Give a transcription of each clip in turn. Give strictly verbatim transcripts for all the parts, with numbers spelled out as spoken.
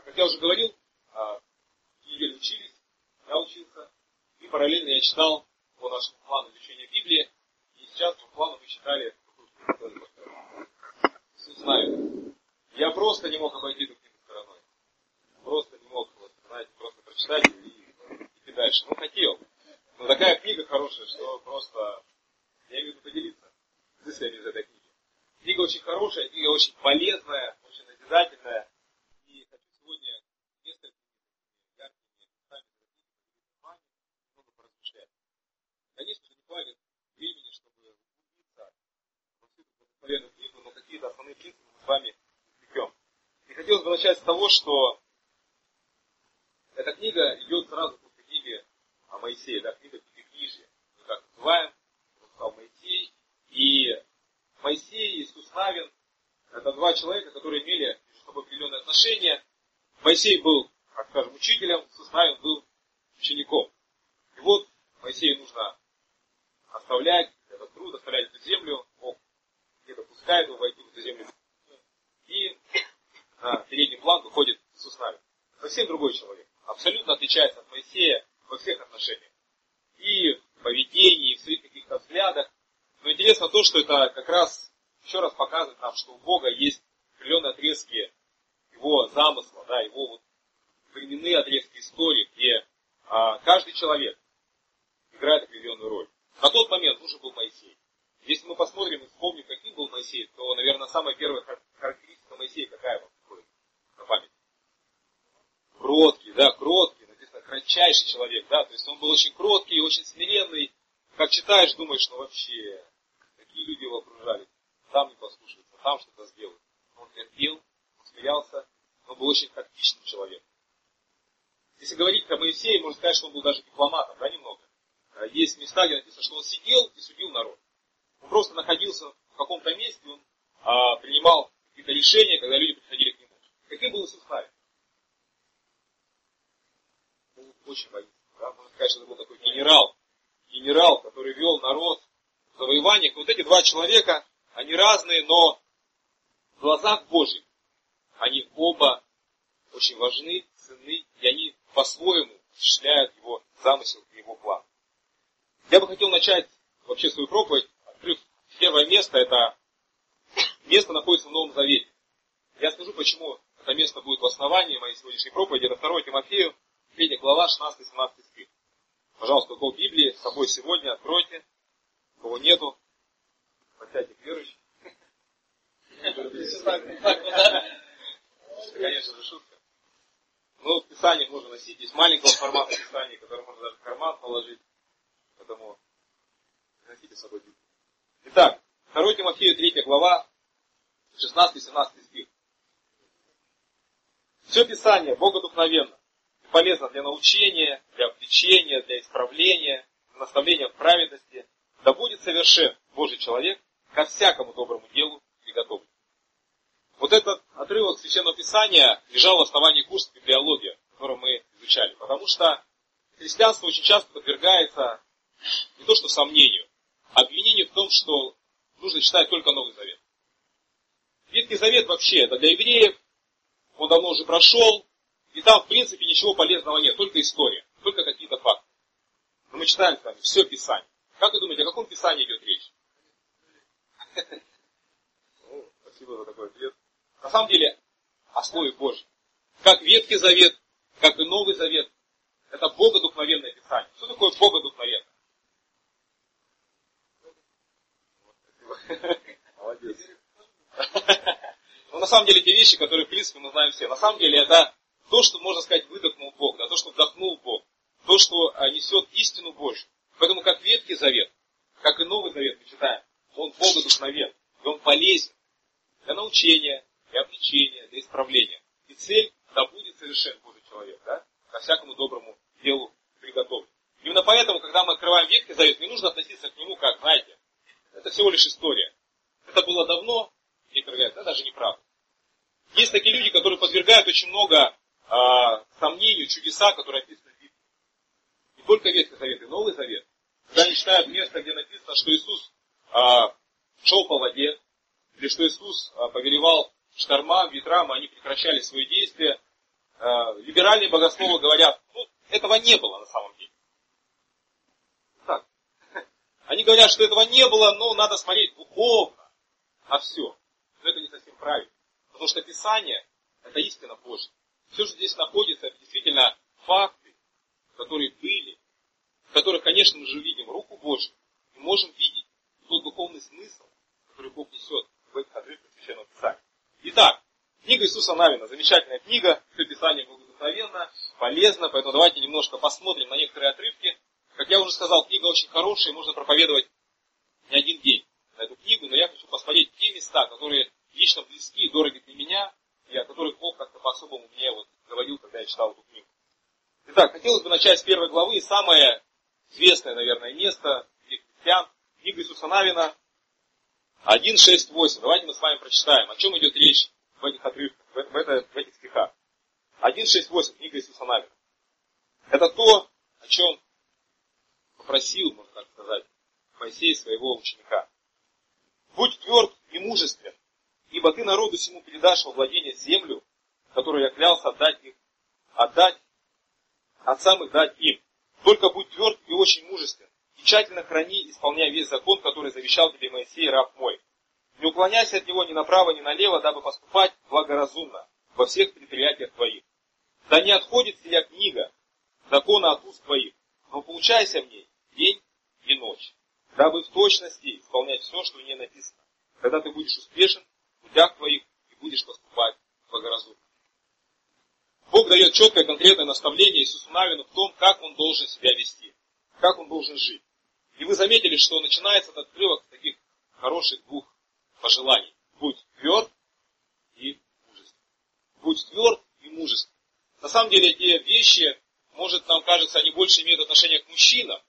Как я уже говорил, в неделю учились, я учился, и параллельно я читал по нашему плану изучения Библии, и сейчас по плану мы читали Иисус. Я просто не мог обойти эту книгу стороной. Просто не мог, вот, знаете, просто прочитать и идти дальше. Ну, хотел. Но такая книга хорошая, что просто я имею в виду поделиться мыслями из этой книги. Книга очень хорошая, книга очень полезная, очень назидательная. И хочу сегодня несколько яркими местами много поразмышлять. Конечно же, не хватит времени, чтобы углубиться во всю эту благословенную книгу, но какие-то основные принципы мы с вами извлекем. И хотелось бы начать с того, что эта книга идет сразу после книги о Моисее, да, книга Пятикнижия. Мы так называем, он стал Моисей. И Моисей и Иисус Навин — это два человека, которые имели между собой определенные отношения. Моисей был, так скажем, учителем, Иисус Навин был учеником. И вот Моисею нужно оставлять этот труд, оставлять эту землю, Бог где-то пускает его войти в эту землю. И на передний план выходит Иисус Навин. Совсем другой человек. Абсолютно отличается от Моисея во всех отношениях. И в поведении, и в своих каких-то взглядах. Но интересно то, что это как раз еще раз показывает нам, что у Бога есть определенные отрезки его замысла, да, его вот временные отрезки истории, где а, каждый человек играет определенную роль. На тот момент нужен был Моисей. Если мы посмотрим и вспомним, каким был Моисей, то, наверное, самая первая характеристика Моисея какая вам приходит на память? Кроткий, да, кроткий, написано, кратчайший человек, да, то есть он был очень кроткий, очень смиренный. Как читаешь, думаешь, ну вообще, какие люди его окружали, там не послушаются, там что-то сделают. Он терпел, он смеялся, он был очень тактичным человеком. Если говорить о Моисее, можно сказать, что он был даже дипломатом, да, немного. Есть места, где написано, что он сидел и судил народ. Он просто находился в каком-то месте, он а, принимал какие-то решения, когда люди приходили к нему. Каким был Иисус Навин? Был очень воинственный, да? Можно сказать, что это был такой генерал. Генерал, который вел народ в завоеваниях. Вот эти два человека, они разные, но в глазах Божьих они оба очень важны, ценны, и они по-своему осуществляют его замысел и его план. Я бы хотел начать вообще свою проповедь, открыв первое место, это место находится в Новом Завете. Я скажу, почему это место будет в основании моей сегодняшней проповеди. Это второе Тимофею, третья глава, шестнадцатый-семнадцатый стих. Пожалуйста, у кого Библии с собой сегодня откройте. У кого нету, подсядьте к верующим. Конечно же, шутка. Ну, Писание можно носить. Есть маленького формата Писания, которое можно даже в карман положить. Поэтому носите с собой Библию. Итак, второе Тимофею, третья глава, шестнадцатый-семнадцатый стих. Все Писание богодухновенно, полезно для научения, для обличения, для исправления, для наставления в праведности. Да будет совершен Божий человек ко всякому доброму делу приготовлен. Вот этот отрывок Священного Писания лежал в основании курса библиологии, который мы изучали. Потому что христианство очень часто подвергается не то что сомнению, а обвинению в том, что нужно читать только Новый Завет. Ветхий Завет вообще это для евреев, он давно уже прошел, и там в принципе ничего полезного нет, только история, только какие-то факты. Но мы читаем с вами все Писание. Как вы думаете, о каком Писании идет речь? Спасибо за такой ответ. На самом деле, о Слове Божьем. Как Ветхий Завет, как и Новый Завет, это богодухновенное Писание. Что такое богодухновенное? Молодец. Но на самом деле те вещи, которые в принципе мы знаем все. На самом деле это то, что, можно сказать, выдохнул Бог, да, то, что вдохнул Бог, то, что несет истину Божью. Поэтому как Ветхий Завет, как и Новый Завет мы читаем, он богодухновен, и он полезен для научения, для обличения, для исправления. И цель — да будет совершен Божий человек, да, ко всякому доброму делу приготовлен. Именно поэтому, когда мы открываем Ветхий Завет, не нужно относиться к нему как, знаете, это всего лишь история. Это было давно, некоторые говорят, это даже неправда. Есть такие люди, которые подвергают очень много а, сомнению чудеса, которые описаны в Библии. Не только Ветхий Завет, и Новый Завет. Когда они читают место, где написано, что Иисус а, шел по воде, или что Иисус а, повелевал штормам, ветрам, и они прекращали свои действия. либеральные богословы говорят, ну, этого не было на самом деле. Так. Они говорят, что этого не было, но надо смотреть духовно на все. Но это не совсем правильно. Потому что Писание – это истина Божья. Все, что здесь находится, это действительно факты, которые были, в которых, конечно, мы же видим руку Божью и можем видеть тот духовный смысл, который Бог несет в этих отрывках Священного Писания. Итак, книга Иисуса Навина, замечательная книга, все Писание благословенно, полезно, поэтому давайте немножко посмотрим на некоторые отрывки. Как я уже сказал, книга очень хорошая, можно проповедовать не один день на эту книгу, но я хочу посмотреть те места, которые лично близки и дороги для меня, и о которых Бог как-то по-особому мне вот говорил, когда я читал эту книгу. Итак, хотелось бы начать с первой главы, и самое известное, наверное, место для христиан, книга Иисуса Навина, один, шесть, восемь. Давайте мы с вами прочитаем, о чем идет речь в этих отрывках, в, в, это, в этих стихах. один, шесть, восемь, книга Иисуса Навина. Это то, о чем попросил, можно так сказать, Моисей своего ученика. «Будь тверд и мужествен, ибо ты народу сему передашь во владение землю, которую я клялся отдать их, отдать, отцам их дать им. Только будь тверд и очень мужествен, и тщательно храни, исполняя весь закон, который завещал тебе Моисей, раб мой. Не уклоняйся от него ни направо, ни налево, дабы поступать благоразумно во всех предприятиях твоих. Да не отходит сия книга закона от уст твоих, но получайся в ней день и ночь, дабы в точности исполнять все, что в ней написано. Тогда ты будешь успешен в путях твоих и будешь поступать благоразумно». Бог дает четкое, конкретное наставление Иисусу Навину в том, как он должен себя вести, как он должен жить. И вы заметили, что начинается этот отрывок с таких хороших двух пожеланий. Будь тверд и мужествен. Будь тверд и мужествен. На самом деле эти вещи, может, нам кажется, они больше имеют отношение к мужчинам.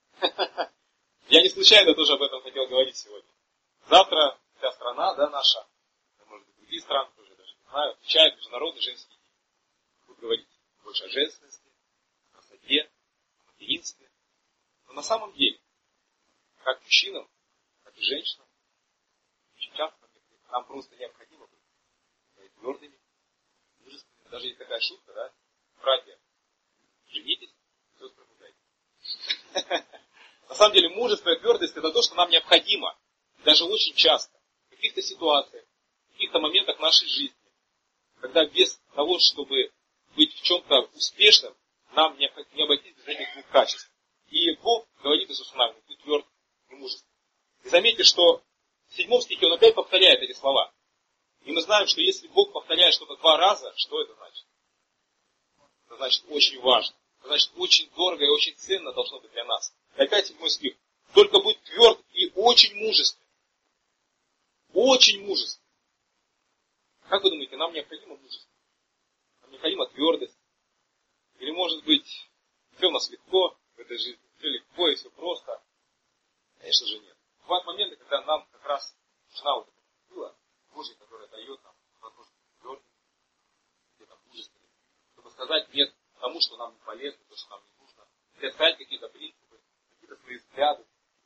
Я не случайно тоже об этом хотел говорить сегодня. Завтра вся страна, да, наша, может быть, другие страны тоже, даже не знаю, отмечают Международный женский день. Будут говорить больше о женственности, о красоте, о материнстве. Но на самом деле, как мужчинам, как и женщинам, очень часто нам просто необходимо быть твердыми, мужественными. Даже есть такая шутка, да, братья, женитесь, сестры, гуляйте. На самом деле, мужество и твердость – это то, что нам необходимо. Даже очень часто, в каких-то ситуациях, в каких-то моментах нашей жизни, когда без того, чтобы быть в чем-то успешным, нам не обойтись без этих двух качеств. И Бог говорит Иисусу Навину: будь тверд и мужественный. И заметьте, что в седьмом стихе он опять повторяет эти слова. И мы знаем, что если Бог повторяет что-то два раза, что это значит? Это значит очень важно. Это значит очень дорого и очень ценно должно быть для нас. И опять седьмой стих. Только будь тверд и очень мужественный. Очень мужественный. Как вы думаете, нам необходимо мужество? Нам необходима твердость? Или может быть, все у нас легко в этой жизни? Все легко и все просто? Конечно же нет. Бывают моменты, когда нам как раз нужна вот эта сила Божья, которая дает нам возможность быть твердым, где-то мужественным, чтобы сказать нет тому, что нам не полезно, то, что нам не нужно, или отстоять какие-то принципы, какие-то свои взгляды.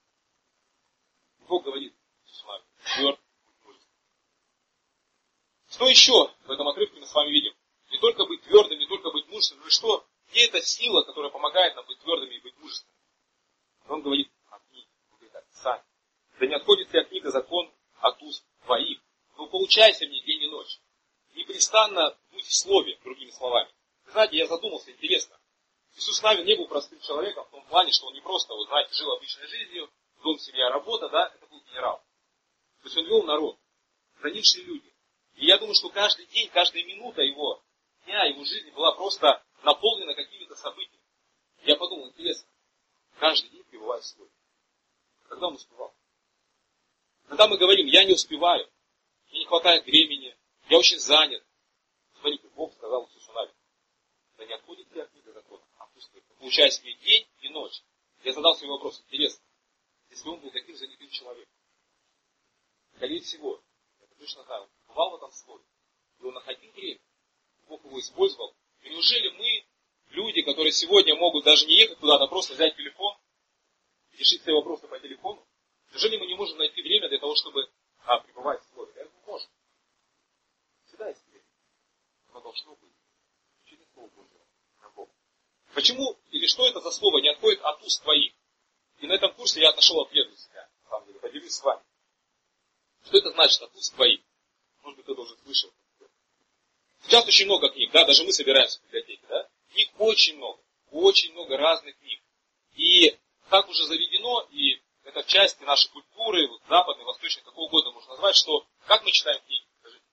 И Бог говорит с вами: тверд, мужественный. Что еще в этом отрывке мы с вами видим? Не только быть твердым, не только быть мужественным, но что? Где эта сила, которая помогает нам быть твердыми и быть мужественными? Он говорит о книге, он говорит о Писании. Да не отходит вся книга закон от уст твоих, но получайся в ней день и ночь. Непрестанно будь в слове, другими словами. Вы знаете, я задумался, интересно. Иисус Навин не был простым человеком в том плане, что он не просто, вы знаете, жил обычной жизнью, дом, семья, работа, да, это был генерал. То есть он вел народ, за ним шли люди. И я думаю, что каждый день, каждая минута его дня, его жизни была просто наполнена какими-то событиями. Я подумал, интересно, каждый день пребывает в слове. Когда он успевал? Когда мы говорим: я не успеваю, мне не хватает времени, я очень занят. Смотрите, Бог сказал Иисусу Навину: да не отходит ли от книга закона, а пустой. Получай себе день и ночь. Я задал себе вопрос: интересно, если он был таким занятым человеком, скорее всего, я точно знаю, он бывал в этом слове, и он находил время, Бог его использовал. И неужели мы, люди, которые сегодня могут даже не ехать куда-то, просто взять телефон, решить свои вопросы по телефону, неужели мы не можем найти время для того, чтобы а, пребывать в слове? Я думаю, можем. Всегда есть время. Оно должно быть. через Слово Божие на Бога. Почему или что это за слово не отходит от уст твоих? И на этом курсе я нашел ответ для себя, на самом деле, поделюсь с вами. Что это значит от уст твоих? Может быть, кто-то уже слышал. Сейчас очень много книг, да, даже мы собираемся в библиотеке, да? Книг очень много, очень много разных книг. И так уже заведено, и это часть нашей культуры, вот, западной, восточной, какого угодно можно назвать, что как мы читаем книги? Скажите.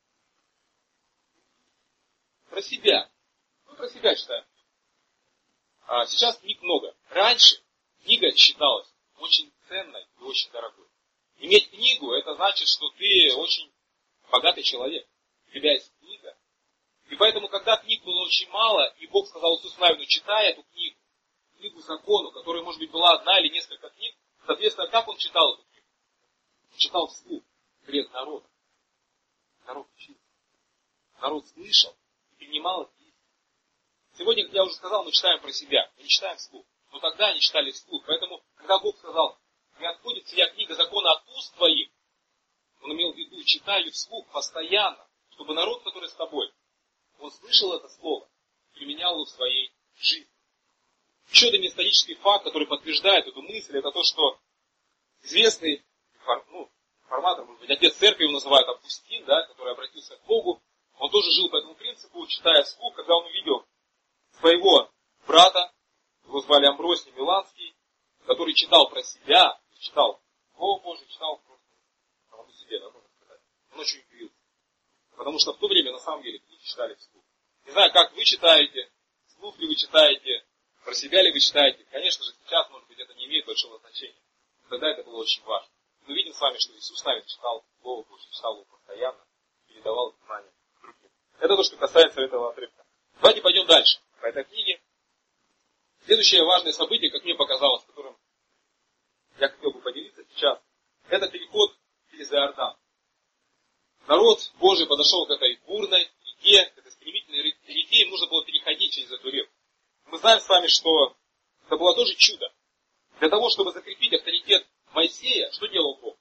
Про себя. Мы про себя читаем. А сейчас книг много. Раньше книга считалась очень ценной и очень дорогой. Иметь книгу, это значит, что ты очень богатый человек. У тебя есть книга. И поэтому, когда книг было очень мало, и Бог сказал Иисусу Навину, читай эту книгу, книгу закону, которая, может быть, была одна или несколько книг, соответственно, как он читал эту книгу? Он читал вслух, пред народом. Народ учился. Народ слышал и принимал это. Сегодня, как я уже сказал, мы читаем про себя, мы не читаем вслух. Но тогда они читали вслух. Поэтому, когда Бог сказал, не отходит сия книга закона от уст твоих, он имел в виду, читай ее вслух постоянно, чтобы народ, который с тобой, он слышал это слово, применял его в своей жизни. Еще один исторический факт, который подтверждает эту мысль, это то, что известный ну, информатор, может быть, отец церкви его называют Августин, да, который обратился к Богу, он тоже жил по этому принципу, читая вслух, когда он увидел своего брата, его звали Амбросий Миланский, который читал про себя, читал Слово Божие, читал просто самому себе, да, можно сказать. Он очень удивился. Потому что в то время, на самом деле, книги читали вслух. Не знаю, как вы читаете, вслух ли вы читаете, про себя ли вы читаете. Конечно же, сейчас, может быть, это не имеет большого значения. Тогда это было очень важно. Мы видим с вами, что Иисус Навин читал Слово Божие, читал его постоянно, передавал знания другим. Это то, что касается этого отрывка. Давайте пойдем дальше. По этой книге. Следующее важное событие, как мне показалось, которым я хотел бы поделиться сейчас, это переход через Иордан. Народ Божий подошел к этой бурной реке, к этой стремительной реке, им нужно было переходить через эту реку. Мы знаем с вами, что это было тоже чудо. Для того, чтобы закрепить авторитет Моисея, что делал Бог?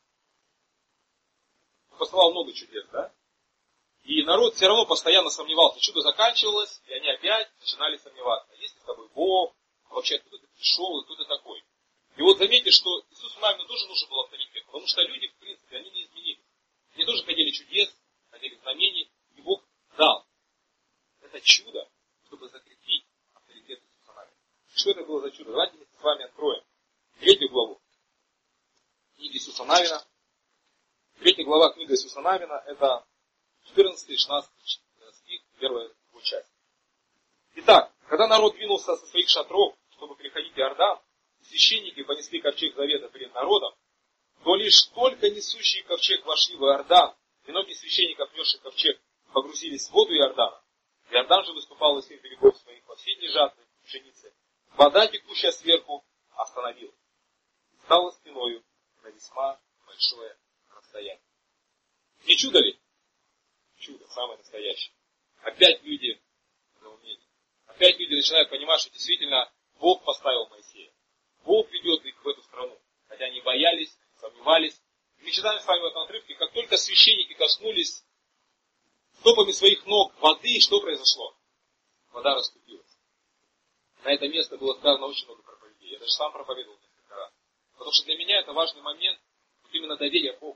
Он посылал много чудес, да? И народ все равно постоянно сомневался. Чудо заканчивалось, и они опять начинали сомневаться. Есть ли с тобой Бог? Вообще, откуда ты пришел, и кто ты такой? И вот заметьте, что Иисусу Навину тоже нужен был авторитет. Потому что люди, в принципе, они не изменились. Они тоже хотели чудес, хотели знамений, и Бог дал. Это чудо, чтобы закрепить авторитет Иисуса Навина. Что это было за чудо? Давайте мы с вами откроем третью главу книги Иисуса Навина. Третья глава книги Иисуса Навина, это четырнадцатый-шестнадцатый стих, первая его часть. Итак, когда народ двинулся со своих шатров, чтобы переходить Иордан, священники понесли ковчег завета перед народом, то лишь только несущие ковчег вошли в Иордан, и ноги священников, несших ковчег, погрузились в воду Иордана. Иордан же выступал из всех берегов своих во все дни жатвы пшеницы. Вода, текущая сверху, остановилась. Стала спиною на весьма большое расстояние. Не чудо ли? Чудо, самое настоящее. Опять люди на умении. Опять люди начинают понимать, что действительно Бог поставил Моисея. Бог ведет их в эту страну. Хотя они боялись, сомневались. Мы читаем с вами в этом отрывке, как только священники коснулись стопами своих ног воды, что произошло? Вода расступилась. На это место было сказано очень много проповедей. Я даже сам проповедовал несколько раз. Потому что для меня это важный момент, вот именно доверие Богу.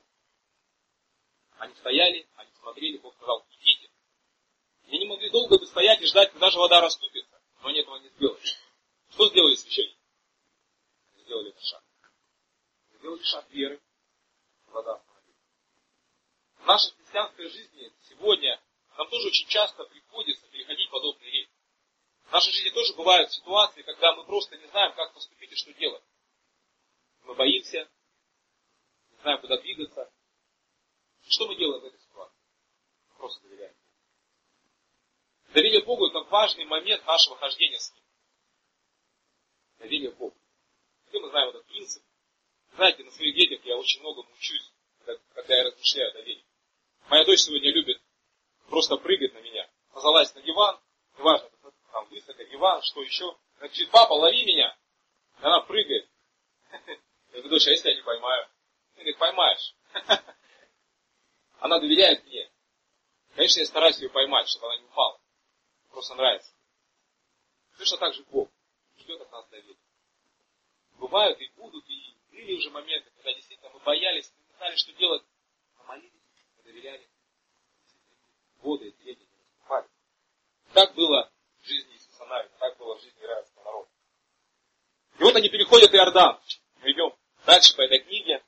Они стояли, они смотрели, Бог сказал, идите. И они могли долго бы стоять и ждать, когда же вода расступится. Но они этого не сделали. Что сделали священники? Они сделали этот шаг. Они сделали шаг веры. Вода остановилась. В нашей христианской жизни сегодня нам тоже очень часто приходится переходить подобные реки. В нашей жизни тоже бывают ситуации, когда мы просто не знаем, как поступить и что делать. Мы боимся, не знаем, куда двигаться. Что мы делаем в этой ситуации? Просто доверяем. Доверие Богу – это важный момент нашего хождения с Ним. Доверие Богу. Все мы знаем этот принцип. Знаете, на своих детях я очень многому учусь, когда я размышляю о доверии. Моя дочь сегодня любит просто прыгать на меня. Залазить на диван, неважно, там высоко, диван, что еще. Она кричит, папа, лови меня. И она прыгает. Я говорю, дочь, а если я не поймаю? Она говорит, поймаешь. Она доверяет мне. Конечно, я стараюсь ее поймать, чтобы она не упала. Просто просто нравится. Точно так же Бог ждет от нас доверия. Бывают и будут, и были уже моменты, когда действительно мы боялись, мы не знали, что делать. Мы молились, мы доверяли. Годы эти летние не наступали. Так было в жизни Иисуса Навина, так было в жизни израильского народа. И вот они переходят Иордан. Мы идем дальше по этой книге.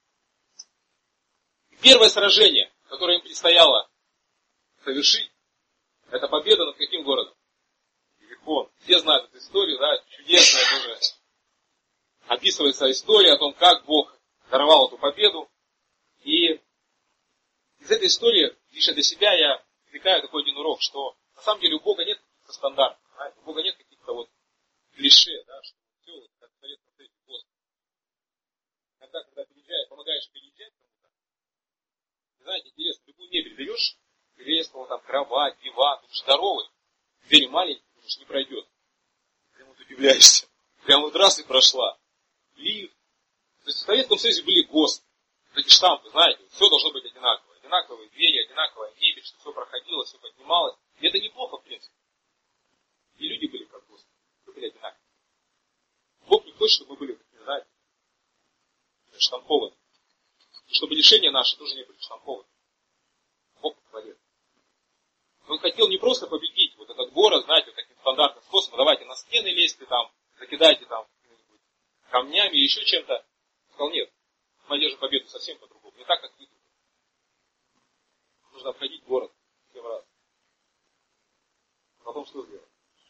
Первое сражение, которое им предстояло совершить, это победа над каким городом? Иерихон. Все знают эту историю, да, чудесная тоже. Описывается история о том, как Бог даровал эту победу. И из этой истории, лично для себя, я извлекаю такой один урок, что на самом деле у Бога нет каких-то стандартов, знаете, у Бога нет каких-то вот клише, да, что все вот как в Советском Союзе просто. Иногда, когда переезжаешь, помогаешь переезжать кому-то, знаете, интересно, любую мебель берешь, кресло, там, кровать, диван, ты здоровый, двери маленькие, думаешь, не пройдет. Прямо вот удивляешься. Прямо вот раз и прошла. Лифт. То есть в Советском Союзе были ГОСТы. Эти штампы, знаете, все должно быть одинаково. Одинаковые двери, одинаковая мебель, чтобы все проходило, все поднималось. И это неплохо, в принципе. И люди были как ГОСТы. Мы были одинаковые. Бог не хочет, чтобы мы были, как не знаете, штампованы. И чтобы решения наши тоже не были штампованы. Бог творец. Он хотел не просто победить вот этот город, знаете, вот таким стандартным способом, давайте на стены лезьте там, закидайте там камнями, еще чем-то. Сказал, нет, мы одержим победу совсем по-другому. Не так, как вы. Нужно обходить город семь раз. Потом что сделать?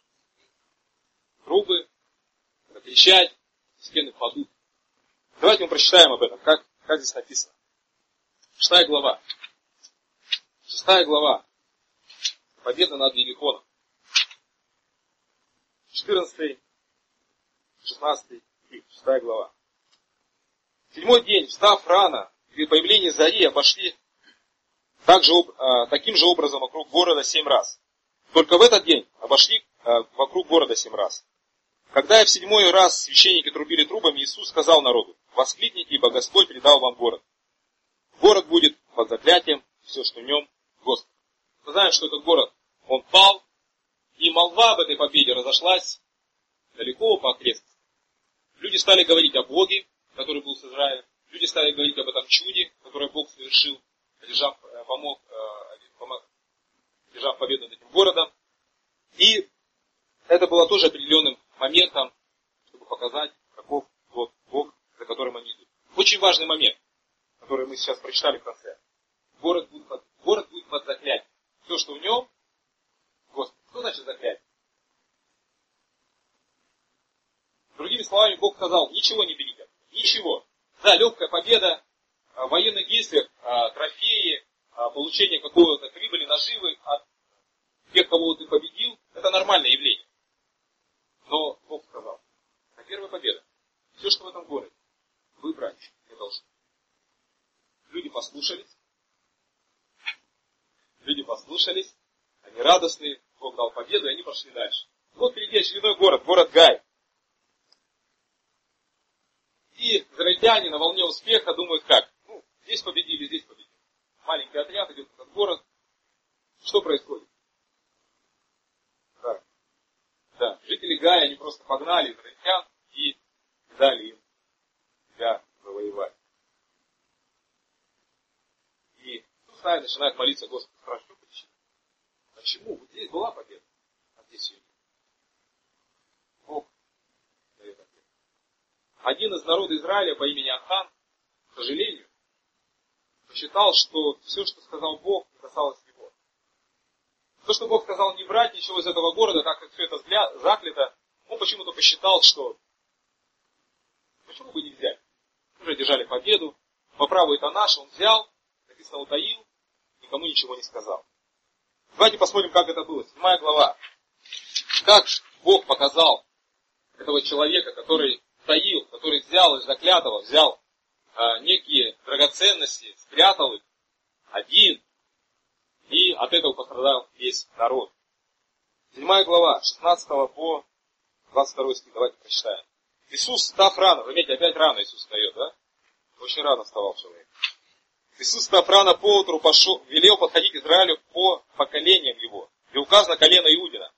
Трубы, кричать, стены падут. Давайте мы прочитаем об этом, как, как здесь написано. Шестая глава. Шестая глава. Победа над Иерихоном. четырнадцатый, шестнадцатый стих, шестая глава. Седьмой день, встав рано, при появлении зари обошли также, а, таким же образом вокруг города семь раз. Только в этот день обошли а, вокруг города семь раз. Когда и в седьмой раз священники трубили трубами, Иисус сказал народу: воскликните, ибо Господь предал вам город. Город будет под заклятием, все, что в нем, Господь. Мы знаем, что этот город, он пал, и молва об этой победе разошлась далеко по окрестностям. Люди стали говорить о Боге, который был с Израилем. Люди стали говорить об этом чуде, которое Бог совершил, одержав, помог, помог, одержав победу над этим городом. И это было тоже определенным моментом, чтобы показать, каков вот Бог, за которым они идут. Очень важный момент, который мы сейчас прочитали в конце. Город будет под, город будет под заклятием. Все, что в нем, Господи, что значит заклятие? Другими словами, Бог сказал, ничего не берите. Ничего. Да, легкая победа, в военных действиях, трофеи, получение какой-то прибыли, наживы от тех, кого ты победил, это нормальное явление. Но Бог сказал, а первая победа, все, что в этом городе, вы брать не должны. Люди послушались, люди послушались, они радостные, Бог дал победу, и они пошли дальше. Вот впереди очередной город, город Гай. И израильтяне на волне успеха думают как? Ну, здесь победили, здесь победили. Маленький отряд идет в этот город. Что происходит? Да. Да. Жители Гая, они просто погнали израильтян и дали им себя завоевать. И тут сами начинают молиться Господу, спрашивают, что почему? Почему? Вот здесь была победа, а здесь ее нет. Бог дает ответ. Один из народа Израиля по имени Ахан, к сожалению, посчитал, что все, что сказал Бог, не касалось его. То, что Бог сказал не брать ничего из этого города, так как все это заклято, он почему-то посчитал, что почему бы не взять? Уже держали победу, по праву это наш, он взял, написано утаил, никому ничего не сказал. Давайте посмотрим, как это было. Седьмая глава. Как Бог показал этого человека, который таил, который взял из заклятого, взял а, некие драгоценности, спрятал их один, и от этого пострадал весь народ. Седьмая глава, шестнадцатого по двадцать второй стих, давайте прочитаем. Иисус, встав рано, вы заметьте, опять рано Иисус встает, да? Очень рано вставал человек. Иисус, встав рано поутру, пошел, велел подходить к Израилю по поколениям его. И указано колено Иудина.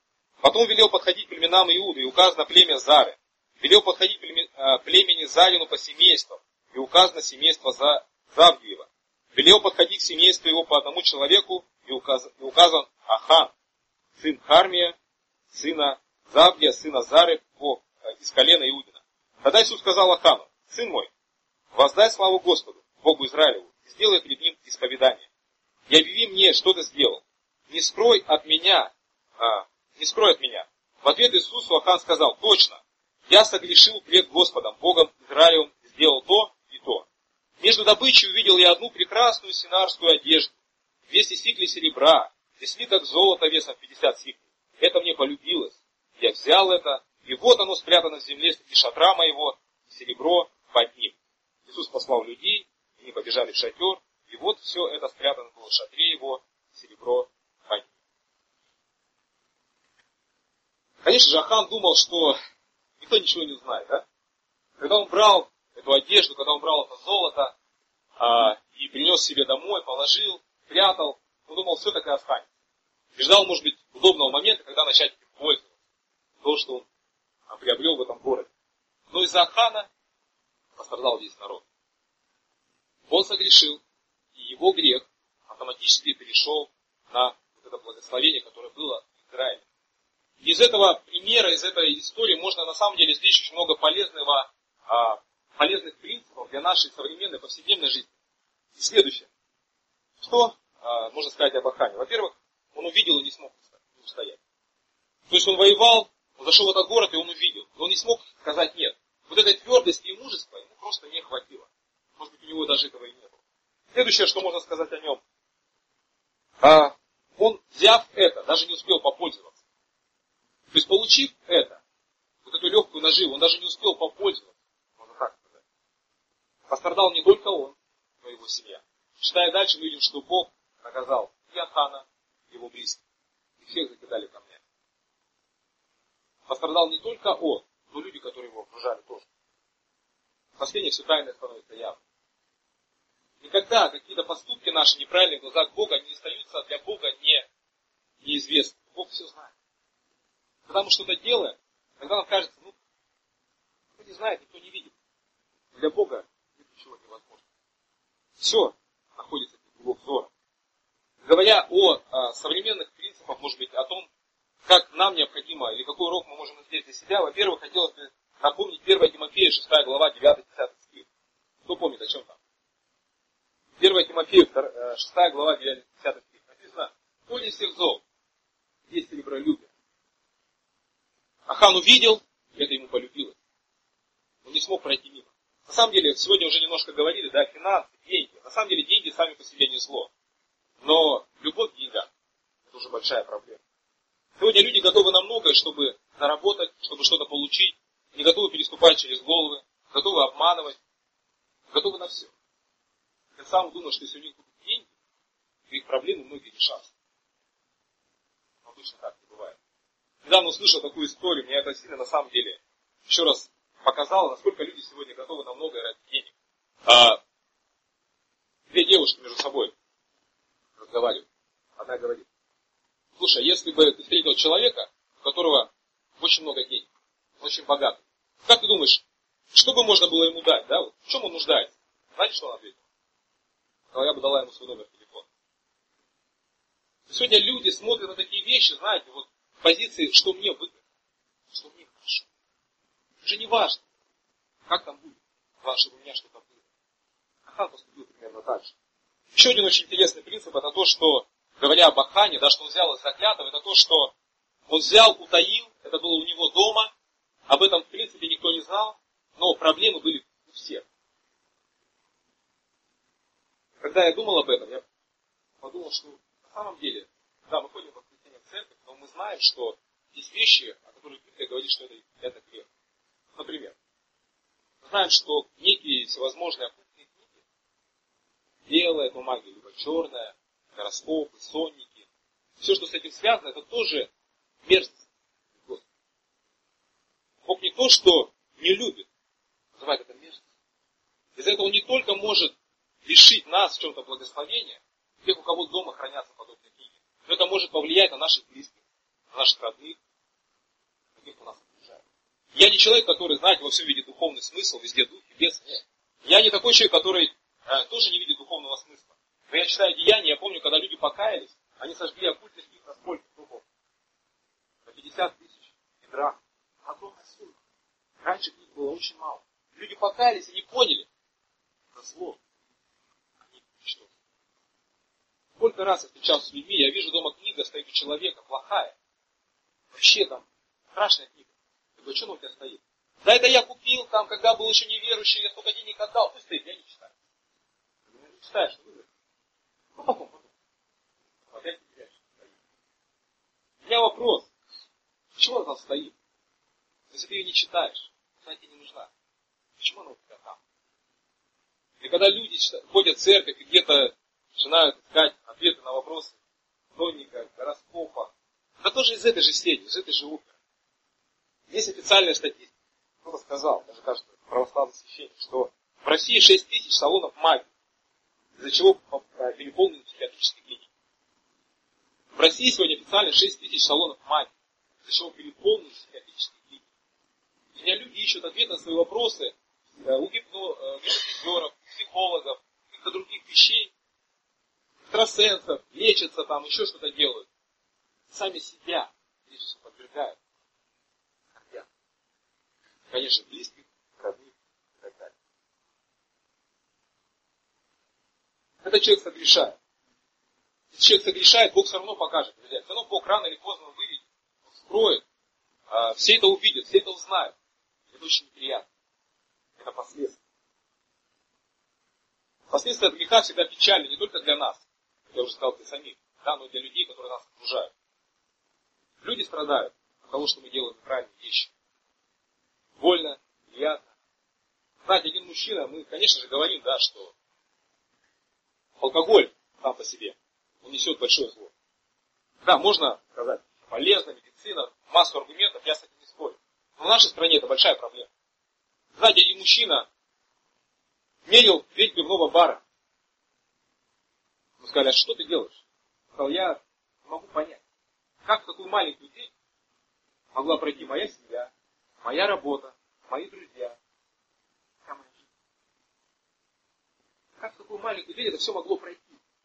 Потом велел подходить племенам Иуды, и указано племя Зары. Велел подходить племени Зарину по семействам, и указано семейство Завдиева. Велел подходить к семейству его по одному человеку, и указан, и указан Ахан, сын Хармия, сына Завдия, сына Зары, по, из колена Иудина. Тогда Иисус сказал Ахану: сын мой, воздай славу Господу, Богу Израилеву, и сделай перед ним исповедание. И объяви мне, что ты сделал. Не скрой от меня, а, не скрой от меня. В ответ Иисусу Ахан сказал: точно, я согрешил пред Господом, Богом Израилевым, и сделал то и то. Между добычей увидел я одну прекрасную синарскую одежду, двести сиклей серебра, и слиток золота весом пятьдесят сиклей. Это мне полюбилось. Я взял это, и вот оно спрятано в земле среди шатра моего, серебро под ним. Иисус послал людей, и они побежали в шатер, и вот все это спрятано было в шатре его, серебро под ним. Конечно же, Ахан думал, что никто ничего не знает, да? Когда он брал эту одежду, когда он брал это золото, а, и принес себе домой, положил, прятал, он думал, все так и останется. И ждал, может быть, удобного момента, когда начать этим пользоваться. То, что он а, приобрел в этом городе. Но из-за Ахана пострадал весь народ. Он согрешил, и его грех автоматически перешел на вот это благословение, которое было в Израиле. Из этого примера, из этой истории можно на самом деле извлечь очень много полезного, а, полезных принципов для нашей современной повседневной жизни. И следующее. Что а, можно сказать об Ахане? Во-первых, он увидел и не смог устоять. То есть он воевал, он зашел в этот город, и он увидел. Но он не смог сказать нет. Вот этой твердости и мужества ему просто не хватило. Может быть, у него даже этого и не было. Следующее, что можно сказать о нем. А, он, взяв это, даже не успел попользоваться. То есть, получив это, вот эту легкую наживу, он даже не успел попользоваться. Можно так сказать. Пострадал не только он, но и его семья. Читая дальше, мы видим, что Бог наказал и Ахана, и его близких. И всех закидали камнями. Пострадал не только он, но люди, которые его окружали, тоже. В последнее все тайное становится явным. Никогда какие-то поступки наши неправильные в глазах Бога не остаются для Бога не, неизвестны. Бог все знает. Когда мы что-то делаем, тогда нам кажется, ну, никто не знает, никто не видит. Для Бога нет ничего невозможного. Все находится в его взоре. Говоря о, о современных принципах, может быть, о том, как нам необходимо, или какой урок мы можем извлечь для себя, во-первых, хотелось бы напомнить первое Тимофея, шестая глава, девятый-десятый стих. Кто помнит, о чем там? первое Тимофея, шестая глава, девятый-десятый стих. Написано: «Коли всех зол, есть серебролюбие». Ахан увидел, это ему полюбилось. Он не смог пройти мимо. На самом деле, сегодня уже немножко говорили, да, финансы, деньги. На самом деле, деньги сами по себе не зло. Но любовь к деньгам – это уже большая проблема. Сегодня люди готовы на многое, чтобы заработать, чтобы что-то получить. Не готовы переступать через головы, готовы обманывать, готовы на все. Я сам думаю, что если у них будут деньги, то их проблемы многие решатся. Но обычно так не бывает. Недавно услышал такую историю, меня это сильно на самом деле еще раз показало, насколько люди сегодня готовы на многое ради денег. А, две девушки между собой разговаривают. Одна говорит: слушай, если бы ты встретил человека, у которого очень много денег, он очень богатый, как ты думаешь, что бы можно было ему дать, да? В чем он нуждается? Знаете, что он ответил? Я бы дала ему свой номер телефона. Сегодня люди смотрят на такие вещи, знаете, вот в позиции, что мне выгодно, что мне хорошо. Это же не важно, как там будет. Главное, чтобы у меня что-то было. Ахан поступил примерно так же. Еще один очень интересный принцип, это то, что, говоря об Ахане, да, что он взял из заклятого, это то, что он взял, утаил, это было у него дома, об этом, в принципе, никто не знал, но проблемы были у всех. Когда я думал об этом, я подумал, что на самом деле, да, мы ходим в воскресенье в церковь, но мы знаем, что есть вещи, о которых Библия говорит, что это, это грех. Например, мы знаем, что некие всевозможные оккультные книги, белая бумага, либо черная, гороскопы, сонники, все, что с этим связано, это тоже мерзость. Бог не то, что не любит, называет это мерзость. Из-за этого он не только может лишить нас в чем-то благословения, тех, у кого дома хранятся подобные книги, но это может повлиять на наших близких, на наших родных, тем, кто нас окружает. Я не человек, который, знаете, во всем видит духовный смысл, везде дух и бес. Нет. Я не такой человек, который э, тоже не видит духовного смысла. Но я читаю Деяния, я помню, когда люди покаялись, они сожгли оккультный книг на сколько? Ну, на пятьдесят тысяч драх. Огромная сумма. Раньше книг было очень мало. Люди покаялись и не поняли. Это зло. Они что? Сколько раз я встречался с людьми, я вижу дома книга, стоит у человека, плохая. Вообще там страшная книга. Я говорю, что она у тебя стоит? Да это я купил там, когда был еще неверующий, я столько денег отдал. Пусть стоит, я не читаю. Я говорю, читаешь, ну, ну потом, потом. Опять не теряешь. У меня вопрос. Почему она там стоит? Если ты ее не читаешь, она тебе не нужна. Почему она у тебя там? И когда люди ходят в церковь и где-то начинают искать ответы на вопросы хроника, гороскопа, это тоже из этой же сети, из этой же оперы. Есть официальная статистика. Кто-то сказал, даже кажется, православный священник, что в России шесть тысяч салонов магии, из-за чего переполнены психиатрические клиники. В России сегодня официально шесть тысяч салонов магии, из-за чего переполнены психиатрические клиники. И меня люди ищут ответ на свои вопросы у гипнотизеров, психологов, каких-то других вещей, экстрасенсов, лечатся там, еще что-то делают. Сами себя лечатся, подвергают. Хотят. Конечно, близких, родных и так далее. Этот человек согрешает. Если человек согрешает, Бог все равно покажет, друзья. Все равно Бог рано или поздно выведет, он скроет. А, все это увидят, все это узнают. Это очень неприятно. Это последствия. Последствия от греха всегда печальны не только для нас, как я уже сказал, для самих, да, но и для людей, которые нас окружают. Люди страдают от того, что мы делаем неправильные вещи. Больно, приятно. Знаете, один мужчина, мы, конечно же, говорим, да, что алкоголь сам по себе, он несет большое зло. Да, можно сказать, полезно, медицина, массу аргументов, я с этим не спорю. Но в нашей стране это большая проблема. Знаете, один мужчина мерил дверь пивного бара. Мы сказали, а что ты делаешь? Он сказал, я не могу понять, как в такую маленькую дверь могла пройти моя семья, моя работа, мои друзья. Как в такую маленькую дверь это все могло пройти?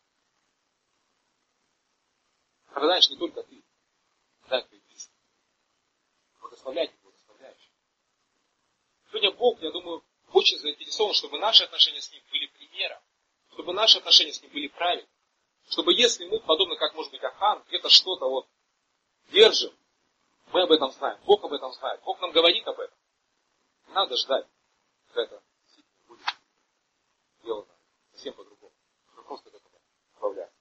Страдаешь не только ты, да, ты близкий. Благословляйте, благословляющий. Сегодня Бог, я думаю, очень заинтересован, чтобы наши отношения с Ним были примером, чтобы наши отношения с Ним были правильными, чтобы если мы, подобно как может быть Ахан, где-то что-то вот держим, мы об этом знаем, Бог об этом знает, Бог нам говорит об этом. Не надо ждать, когда это будет сделано совсем по-другому. Мы просто к этому добавляем.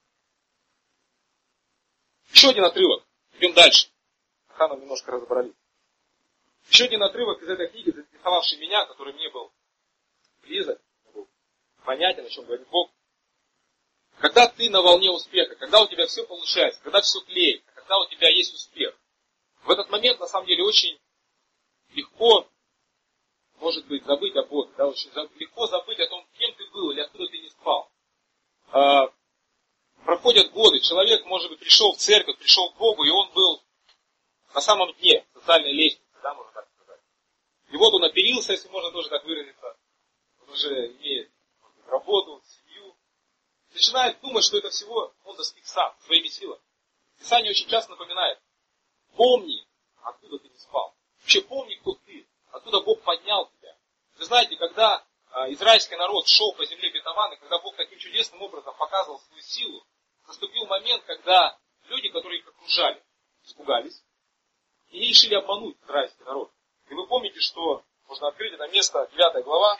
Еще один отрывок. Идем дальше. Аханом немножко разобрались. Еще один отрывок из этой книги, заинтересовавший меня, который мне был близок, был понятен, о чем говорит Бог. Когда ты на волне успеха, когда у тебя все получается, когда все клеит, когда у тебя есть успех, в этот момент, на самом деле, очень легко, может быть, забыть о Боге, да, очень легко забыть о том, кем ты был или откуда ты не спал. А, проходят годы, человек, может быть, пришел в церковь, пришел к Богу, и он был на самом дне социальной лестницы, да, можно так сказать. И вот он оперился, если можно тоже так выразиться, он уже имеет работу, семью, начинает думать, что это всего он достиг сам, своими силами. Писание очень часто напоминает, помни, откуда ты не спал. Вообще помни, кто ты, откуда Бог поднял тебя. Вы знаете, когда а, израильский народ шел по земле обетованной, когда Бог таким чудесным образом показывал свою силу, наступил момент, когда люди, которые их окружали, испугались и решили обмануть израильский народ. И вы помните, что можно открыть это место, девятая глава.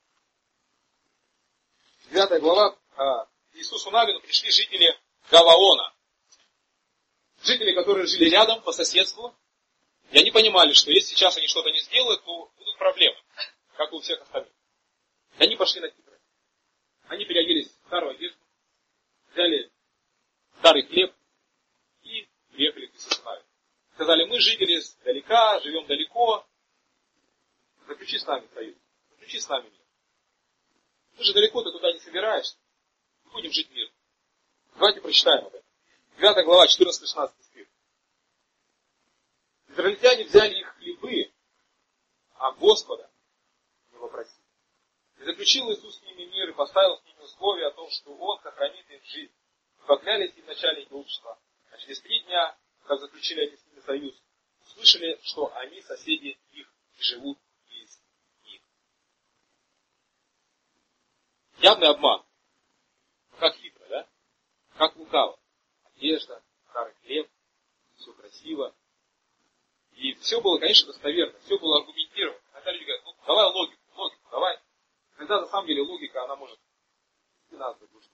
девятая глава, а, Иисусу Навину пришли жители Гаваона. Жители, которые жили рядом, по соседству, и они понимали, что если сейчас они что-то не сделают, то будут проблемы, как и у всех остальных. И они пошли на хитрость. Они переоделись в старую одежду, взяли старый хлеб и приехали к Иисусу Навину. Сказали, мы жители далека, живем далеко, заключи с нами союз, заключи с нами мир. Ты же далеко, ты туда не собираешься, будем жить мирно. Давайте прочитаем об этом. девятая глава, четырнадцатый-шестнадцатый стих. Израильтяне взяли их хлебы, а Господа не вопросили. И заключил Иисус с ними мир и поставил с ними условия о том, что Он сохранит их жизнь. Поклялись им начальники общества. А через три дня, как заключили они с ними союз, услышали, что они соседи их и живут близ них. Явный обман. Как хитро, да? Как лукаво. Одежда, старый хлеб, все красиво. И все было, конечно, достоверно, все было аргументировано. Иногда люди говорят, ну давай логику, логику, давай. Когда на самом деле логика, она может и нас заблуждать.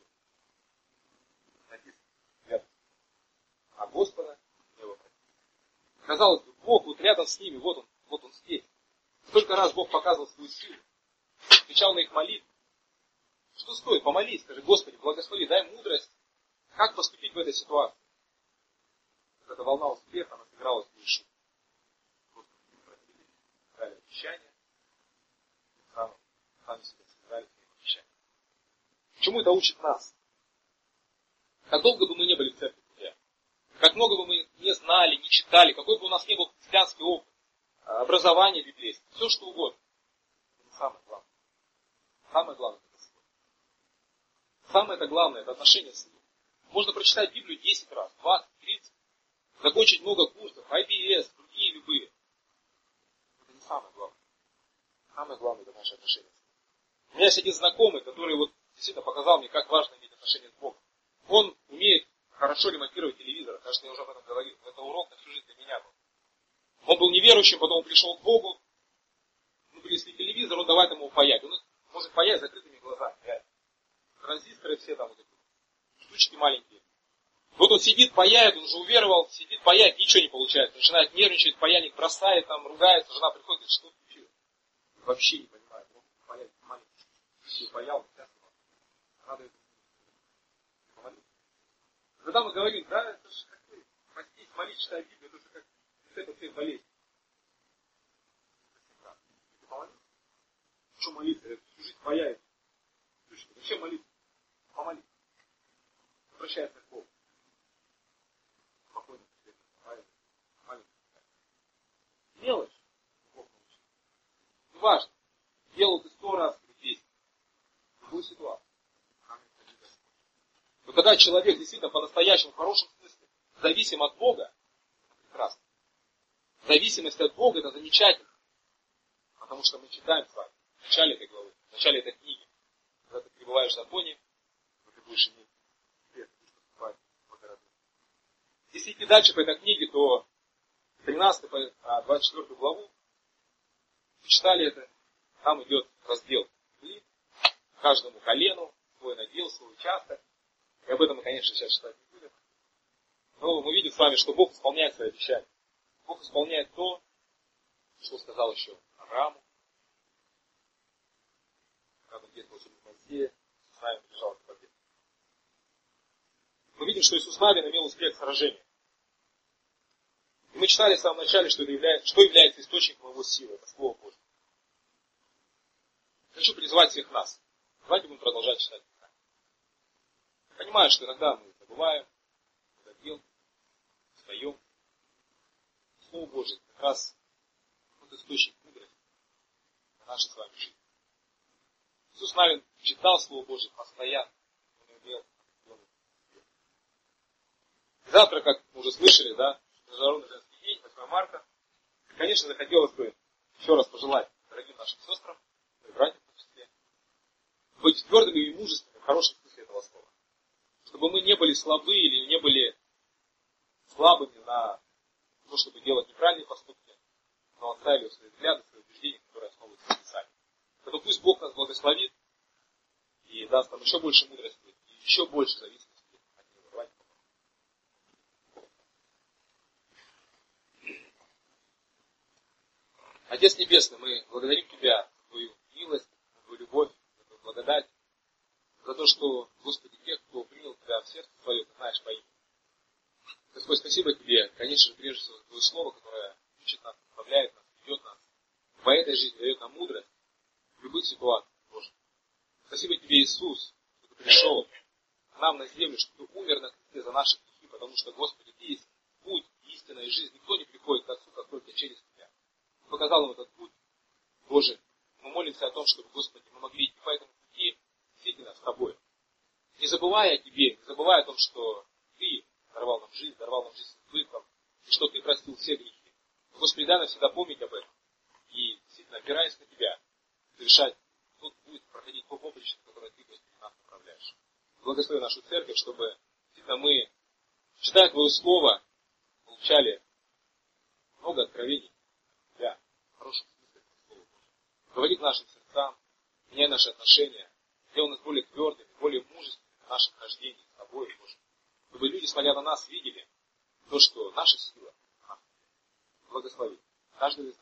А Господа не вопросили. Казалось бы, Бог вот рядом с ними, вот он, вот он здесь. Сколько раз Бог показывал свою силу, отвечал на их молитву. Что стоит? Помолись, скажи, Господи, благослови, дай мудрость, как поступить в этой ситуации. Вот эта волна успеха, она сыгралась в душу. Господи, просили, дали обещания, сами, сами себя сыграли своим обещанием. Чему это учит нас? Как долго бы мы не были в церкви, друзья, как много бы мы не знали, не читали, какой бы у нас не был христианский опыт, образование библейское, все что угодно. Это самое главное. Самое главное это Господь. Самое это главное это отношение с Ним. Можно прочитать Библию десять раз, двадцать, тридцать, закончить много курсов, ай би эс, другие любые. Это не самое главное. Самое главное это наши отношения с Ним. У меня есть один знакомый, который вот действительно показал мне, как важно иметь отношения с Богом. Он умеет хорошо ремонтировать телевизор. Кажется, я уже об этом говорил. Это урок на всю жизнь для меня был. Он был неверующим, потом он пришел к Богу. Ну, принесли телевизор, он давай ему паять. Он может паять с закрытыми глазами. Реально. Транзисторы все там вот эти штучки маленькие. Вот он сидит, паяет, он уже уверовал, сидит, паяет, ничего не получается. Начинает нервничать, паяльник бросает, там, ругается, жена приходит, говорит, что случилось? Вообще не понимает. Ну, паяльник маленький, все паял, надо это. Когда мы говорим, да, это же как ты, постись, молить, читать Библию, это же как это все болезнь. Ты помолись? Что молиться? Всю жизнь паяет. Слушай, зачем молиться? Помолись. Обращайся к Богу. Спокойно себе. Молись. Мелочь. Бог научит. Не важно. Делал ты сто раз или десять. В любую ситуацию. Но когда человек действительно по-настоящему, в хорошем смысле, зависим от Бога, это прекрасно. Зависимость от Бога это замечательно. Потому что мы читаем с вами в начале этой главы, в начале этой книги. Когда ты пребываешь в законе, то ты будешь иметь успех, ты будешь поступать благородно. Если идти дальше по этой книге, то тринадцатую, двадцать четвёртую главу, вы читали это, там идет раздел земли, каждому колену, свой надел, свой участок. И об этом мы, конечно, сейчас читать не будем. Но мы видим с вами, что Бог исполняет свои обещания. Бог исполняет то, что сказал еще Аврааму. Когда он действовал через Моисея, Иисус Навин прижал к победе. Мы видим, что Иисус Навин имел успех в сражении. И мы читали в самом начале, что, это является, что является источником его силы. Это Слово Божье. Хочу призвать всех нас. Давайте будем продолжать читать. Понимаю, что иногда мы забываем, забьем, встаем. Слово Божие как раз вот источник мудрости в нашей с вами жизни. Иисус Навин читал Слово Божие постоянно, он имел определенный успех. Завтра, как мы уже слышали, да, Международный женский день, восьмое марта, конечно, захотелось бы еще раз пожелать дорогим нашим сестрам, и братьям в том числе, быть твердыми и мужественными в хорошем смысле этого слова. Чтобы мы не были слабы или не были слабыми на то, чтобы делать неправильные поступки, но отстаивали свои взгляды, свои убеждения, которые основываются на Писании. Поэтому пусть Бог нас благословит и даст нам еще больше мудрости и еще больше зависимости от Него. Давайте попробуем. Отец Небесный, мы благодарим Тебя за Твою милость, за Твою любовь, за Твою благодать, за то, что, Господи, тех, кто принял Тебя в сердце Твое, Ты знаешь по имени. Господь, спасибо Тебе, конечно же, прежде всего, за Твое Слово, которое учит нас, направляет нас, ведет нас по этой жизни, дает нам мудрость в любых ситуациях, Боже. Спасибо Тебе, Иисус, что Ты пришел к нам на землю, что Ты умер на кресте за наши грехи, потому что, Господи, Ты есть путь, истина и жизнь. Никто не приходит к Отцу, как только показал нам этот путь. Боже, мы молимся о том, чтобы, Господи, мы могли идти по этому пути действительно с Тобой. Не забывая о Тебе, не забывая о том, что Ты даровал нам жизнь, даровал нам жизнь с Духом, и что Ты простил все грехи. Господи, дай нам всегда помнить об этом. И действительно, опираясь на Тебя, совершать, тут будет проходить по поприще, в которое Ты, Господи, нас направляешь. Благослови нашу церковь, чтобы действительно мы, читая Твое Слово, получали много откровений для хороших смыслов Слова Божьего. Говори к нашим сердцам, меняй наши отношения, делай нас более твердыми, более мужественными в нашем хождении с Тобой, Боже. Чтобы люди, смотря на нас, видели то, что наша сила. Благослови каждого из нас.